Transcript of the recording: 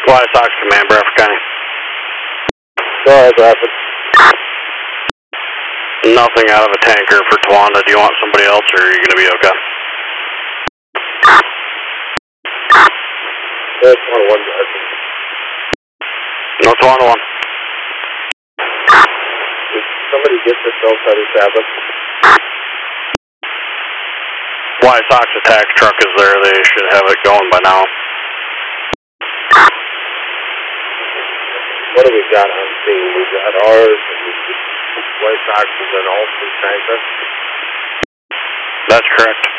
White Sox Command, Bradford County. Go ahead, Bradford. Nothing out of a tanker for Tawanda. Do you want somebody else, or are you going to be okay? There's 1-1, Bradford. No, Tawanda 1. Did somebody get the cell site established? White Sox attack truck is there. They should have it going by now. What do we got on scene? We got ours, and White Sox is an all-free tanker. That's correct.